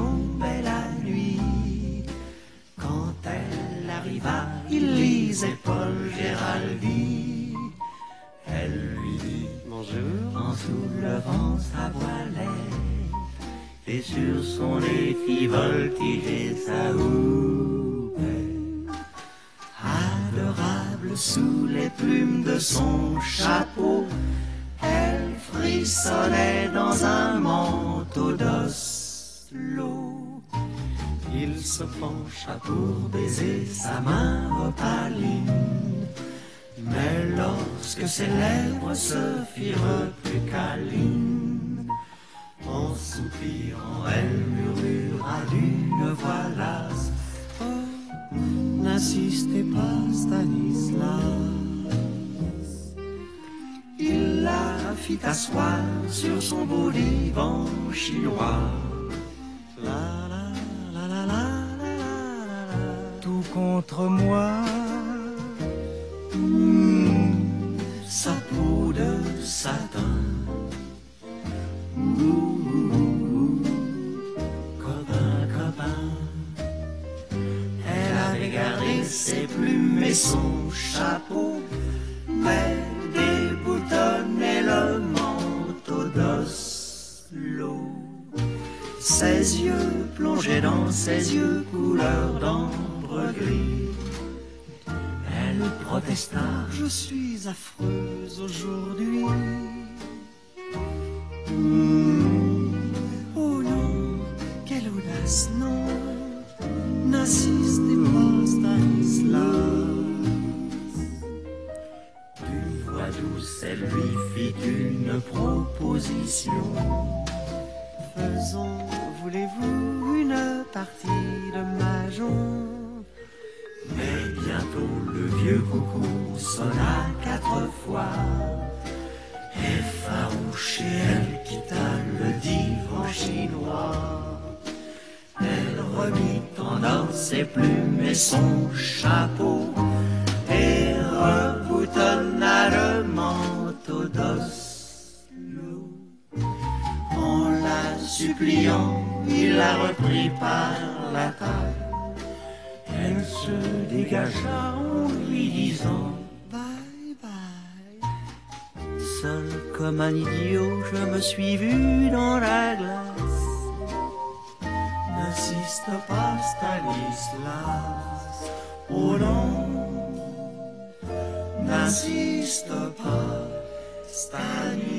tombait la nuit. Quand elle arriva, il lisait Paul Géraldi. Elle lui dit bonjour en soulevant sa voilette, et sur son nez fit voltiger sa houppette. Adorable sous les plumes de son chapeau, elle frissonnait dans un manteau d'Oslo. Il se pencha pour baiser sa main opaline, mais lorsque ses lèvres se firent plus câlines, en soupirant, elle murmura d'une voix lasse: oh, n'insistez pas, Stanislas. Il la fit asseoir sur son beau divan chinois. La la la la la la la, tout contre moi. Sa peau de satin. Copain, copain. Elle avait gardé ses plumes et son chapeau, mais déboutonnait le manteau d'Oslo. Ses yeux plongeaient dans ses yeux couleur d'ambre gris. Elle protesta: je suis affreuse aujourd'hui. Oh non, quelle audace, non, n'insistez pas, Stanislas. D'une voix douce, elle lui fit une proposition. Faisons, voulez-vous, une partie de mahjong? Mais bientôt le vieux coucou sonna 4 fois. Effarouchée, elle quitta le divan chinois. Elle remit en ordre ses plumes et son chapeau, et reboutonna le manteau d'Oslo. En la suppliant, il la reprit par la taille. Elle se dégagea en lui disant bye bye. Seul comme un idiot, je me suis vu dans la glace. N'insiste pas, Stanislas. Oh non, n'insiste pas, Stanislas.